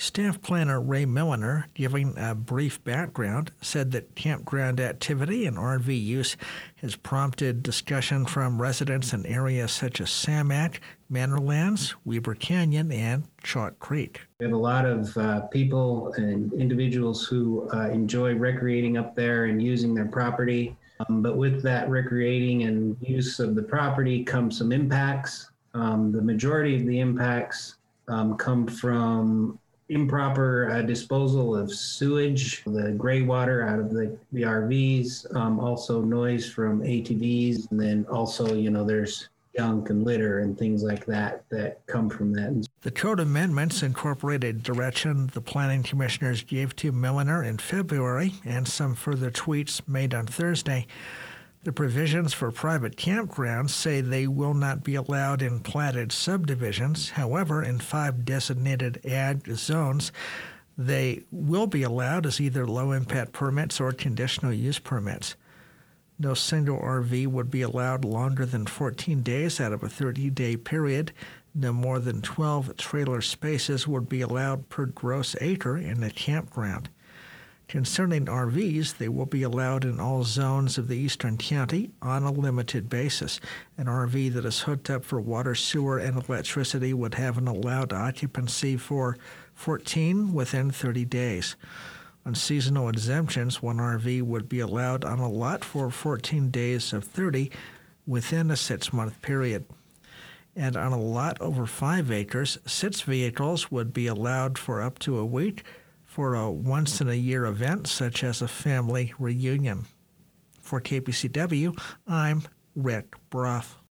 Staff planner Ray Milliner, giving a brief background, said that campground activity and RV use has prompted discussion from residents in areas such as Samac, Manorlands, Weber Canyon, and Chalk Creek. We have a lot of people and individuals who enjoy recreating up there and using their property. But with that recreating and use of the property comes some impacts. The majority of the impacts come from improper disposal of sewage, the gray water out of the RVs, also noise from ATVs, and then also, there's junk and litter and things like that come from that. The code amendments incorporated direction the planning commissioners gave to Milliner in February and some further tweets made on Thursday. The provisions for private campgrounds say they will not be allowed in platted subdivisions. However, in 5 designated ag zones, they will be allowed as either low-impact permits or conditional use permits. No single RV would be allowed longer than 14 days out of a 30-day period. No more than 12 trailer spaces would be allowed per gross acre in a campground. Concerning RVs, they will be allowed in all zones of the eastern county on a limited basis. An RV that is hooked up for water, sewer, and electricity would have an allowed occupancy for 14 within 30 days. On seasonal exemptions, one RV would be allowed on a lot for 14 days of 30 within a 6-month period. And on a lot over 5 acres, 6 vehicles would be allowed for up to a week for a once-in-a-year event such as a family reunion. For KPCW, I'm Rick Brough.